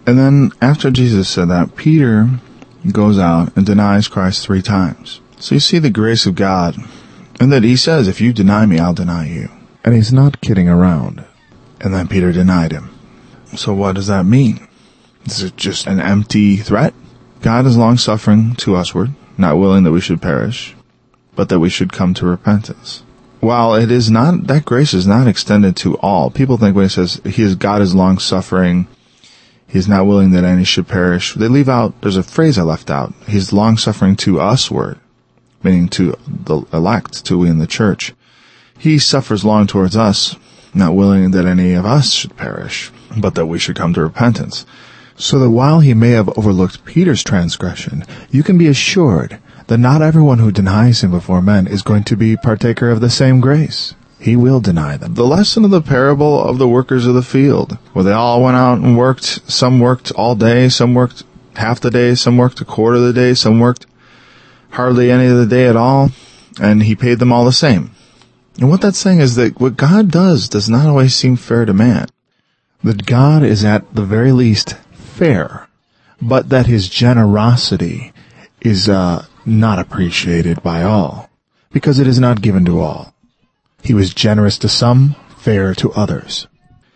And then after Jesus said that, Peter goes out and denies Christ 3 times. So you see the grace of God, and that he says, if you deny me, I'll deny you. And he's not kidding around. And then Peter denied him. So what does that mean? Is it just an empty threat? God is long-suffering to usward, not willing that we should perish, but that we should come to repentance. While it is not, that grace is not extended to all. People think when it says God is long-suffering, He's not willing that any should perish. They leave out, there's a phrase I left out. He's long-suffering to usward, meaning to the elect, to we in the church. He suffers long towards us, not willing that any of us should perish, but that we should come to repentance. So that while he may have overlooked Peter's transgression, you can be assured that not everyone who denies him before men is going to be partaker of the same grace. He will deny them. The lesson of the parable of the workers of the field, where they all went out and worked. Some worked all day, some worked half the day, some worked a quarter of the day, some worked hardly any of the day at all, and he paid them all the same. And what that's saying is that what God does not always seem fair to man. That God is at the very least fair, but that his generosity is not appreciated by all, because it is not given to all. He was generous to some, fair to others.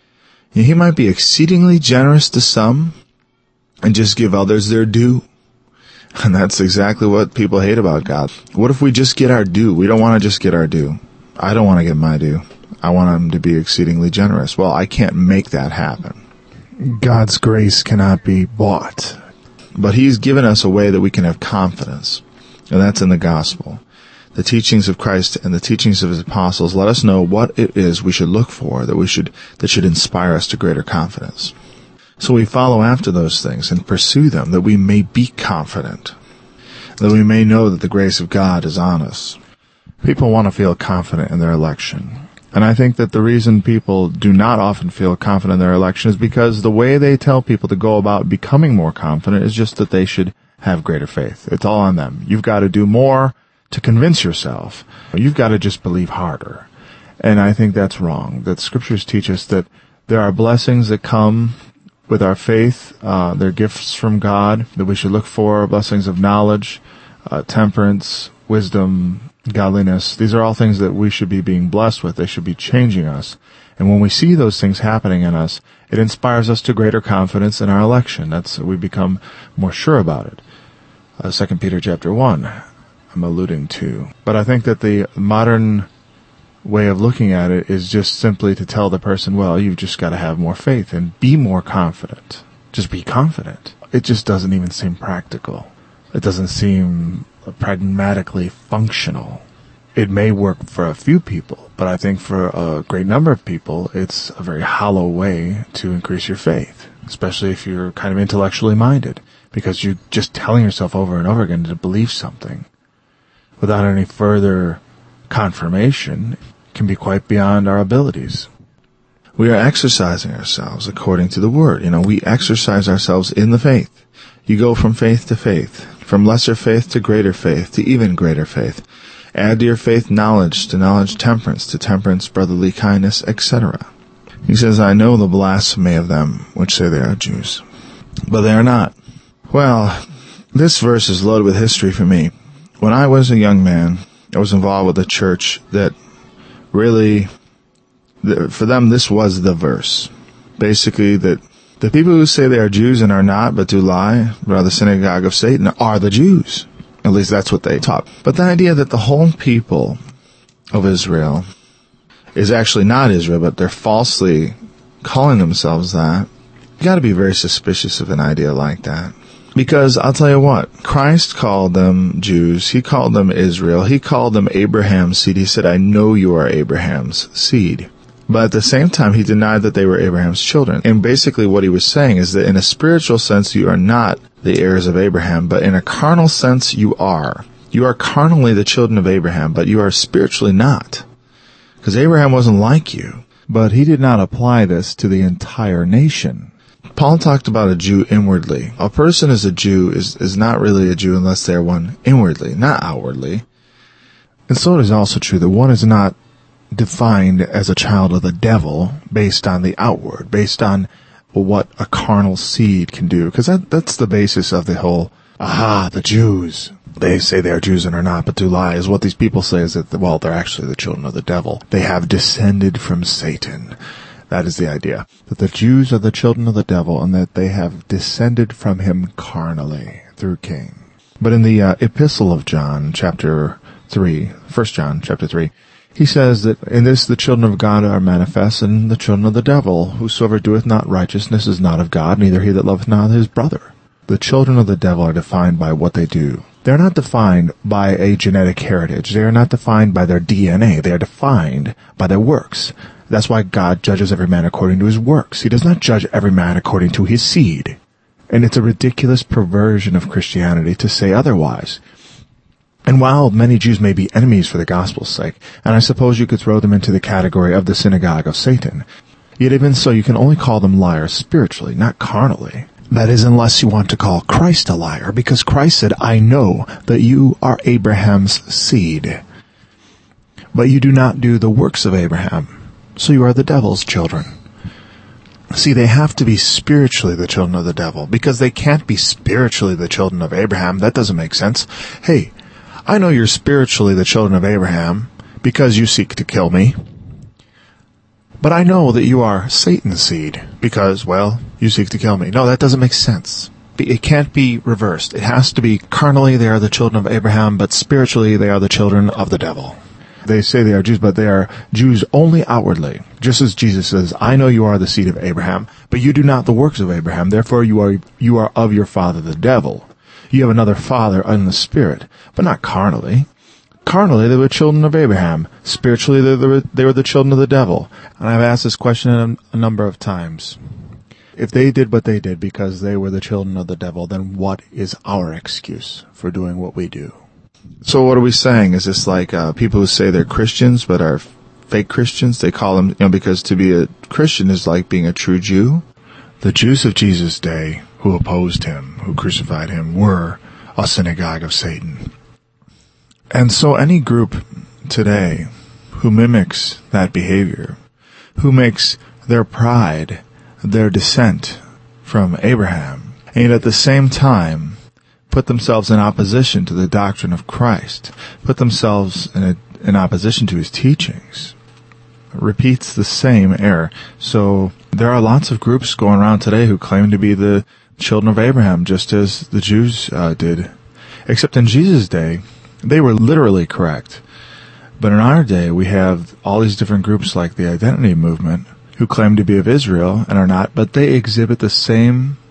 He might be exceedingly generous to some and just give others their due. And that's exactly what people hate about God. What if we just get our due? We don't want to just get our due. I don't want to get my due. I want him to be exceedingly generous. Well, I can't make that happen. God's grace cannot be bought. But he's given us a way that we can have confidence. And that's in the gospel. The teachings of Christ and the teachings of his apostles let us know what it is we should look for, that should inspire us to greater confidence. So we follow after those things and pursue them, that we may be confident, that we may know that the grace of God is on us. People want to feel confident in their election. And I think that the reason people do not often feel confident in their election is because the way they tell people to go about becoming more confident is just that they should have greater faith. It's all on them. You've got to do more to convince yourself. You've got to just believe harder. And I think that's wrong. That scriptures teach us that there are blessings that come with our faith. They're gifts from God that we should look for, blessings of knowledge, temperance, wisdom, godliness. These are all things that we should be being blessed with. They should be changing us. And when we see those things happening in us, it inspires us to greater confidence in our election. We become more sure about it. 2 Peter chapter 1. I'm alluding to. But I think that the modern way of looking at it is just simply to tell the person, well, you've just got to have more faith and be more confident. Just be confident. It just doesn't even seem practical. It doesn't seem pragmatically functional. It may work for a few people, but I think for a great number of people, it's a very hollow way to increase your faith, especially if you're kind of intellectually minded, because you're just telling yourself over and over again to believe something without any further confirmation can be quite beyond our abilities. We are exercising ourselves according to the Word. We exercise ourselves in the faith. You go from faith to faith, from lesser faith to greater faith, to even greater faith. Add to your faith knowledge, to knowledge temperance, to temperance brotherly kindness, etc. He says, I know the blasphemy of them which say they are Jews, but they are not. Well, this verse is loaded with history for me. When I was a young man, I was involved with a church that really, for them, this was the verse. Basically, that the people who say they are Jews and are not, but do lie, or are the synagogue of Satan, are the Jews. At least that's what they taught. But the idea that the whole people of Israel is actually not Israel, but they're falsely calling themselves that, you got to be very suspicious of an idea like that. Because I'll tell you what, Christ called them Jews, he called them Israel, he called them Abraham's seed. He said, I know you are Abraham's seed. But at the same time, he denied that they were Abraham's children. And basically what he was saying is that in a spiritual sense, you are not the heirs of Abraham, but in a carnal sense, you are. You are carnally the children of Abraham, but you are spiritually not. Because Abraham wasn't like you. But he did not apply this to the entire nation. Paul talked about a Jew inwardly. A person is a Jew is not really a Jew unless they are one inwardly, not outwardly. And so it is also true that one is not defined as a child of the devil based on the outward, based on what a carnal seed can do, because that's the basis of the whole, the Jews. They say they are Jews and are not, but do lie, is what these people say is that, they're actually the children of the devil. They have descended from Satan. That is the idea. That the Jews are the children of the devil and that they have descended from him carnally through Cain. But in the Epistle of John, chapter 3, 1 John, chapter 3, he says that in this the children of God are manifest, and the children of the devil. Whosoever doeth not righteousness is not of God, neither he that loveth not his brother. The children of the devil are defined by what they do. They are not defined by a genetic heritage. They are not defined by their DNA. They are defined by their works. That's why God judges every man according to his works. He does not judge every man according to his seed. And it's a ridiculous perversion of Christianity to say otherwise. And while many Jews may be enemies for the gospel's sake, and I suppose you could throw them into the category of the synagogue of Satan, yet even so you can only call them liars spiritually, not carnally. That is, unless you want to call Christ a liar, because Christ said, I know that you are Abraham's seed, but you do not do the works of Abraham, so you are the devil's children. See, they have to be spiritually the children of the devil, because they can't be spiritually the children of Abraham. That doesn't make sense. Hey, I know you're spiritually the children of Abraham because you seek to kill me. But I know that you are Satan's seed because, you seek to kill me. No, that doesn't make sense. It can't be reversed. It has to be carnally they are the children of Abraham, but spiritually they are the children of the devil. They say they are Jews, but they are Jews only outwardly. Just as Jesus says, I know you are the seed of Abraham, but you do not the works of Abraham. Therefore you are of your father the devil. You have another father in the spirit, but not carnally. Carnally, they were children of Abraham. Spiritually, they were the children of the devil. And I've asked this question a number of times. If they did what they did because they were the children of the devil, then what is our excuse for doing what we do? So what are we saying? Is this like people who say they're Christians but are fake Christians? They call them, because to be a Christian is like being a true Jew. The Jews of Jesus' day who opposed him, who crucified him, were a synagogue of Satan. And so any group today who mimics that behavior, who makes their pride their descent from Abraham, and at the same time put themselves in opposition to the doctrine of Christ, put themselves in opposition to his teachings, repeats the same error. So there are lots of groups going around today who claim to be the children of Abraham, just as the Jews did. Except in Jesus' day, they were literally correct. But in our day, we have all these different groups like the Identity Movement who claim to be of Israel and are not, but they exhibit the same